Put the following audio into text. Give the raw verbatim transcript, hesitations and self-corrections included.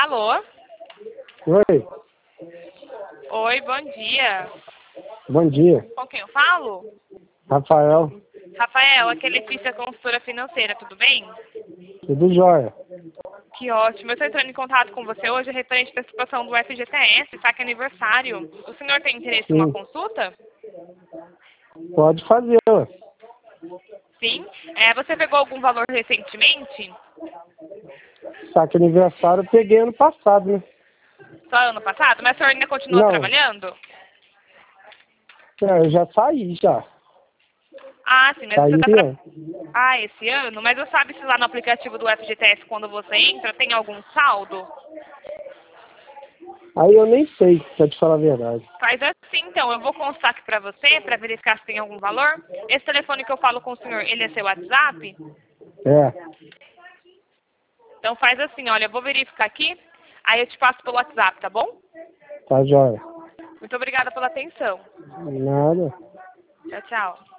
Alô? Oi, Oi, bom dia. bom dia. Com quem eu falo? Rafael, Rafael, aqui é Letícia, consultora financeira, tudo bem? tudo jóia? Que ótimo. Eu estou entrando em contato com você hoje referente à situação do F G T S, saque aniversário. O senhor tem interesse em uma Sim, consulta? pode fazer, ué. Sim. É, você pegou algum valor recentemente? Saque aniversário eu peguei ano passado, né? Só ano passado? Mas o senhor ainda continua Não, trabalhando? é, eu já saí, já. Ah, sim, mas Saí você está esse tra... ano. Ah, esse ano? Mas você sabe se lá no aplicativo do F G T S, quando você entra, tem algum saldo? Aí eu nem sei, pra te falar a verdade. Faz assim, então. Eu vou constar aqui para você, para verificar se tem algum valor. Esse telefone que eu falo com o senhor, ele é seu WhatsApp? É, Então faz assim, olha, eu vou verificar aqui, aí eu te passo pelo WhatsApp, tá bom? tá jóia. Muito obrigada pela atenção. Nada. Tchau, tchau.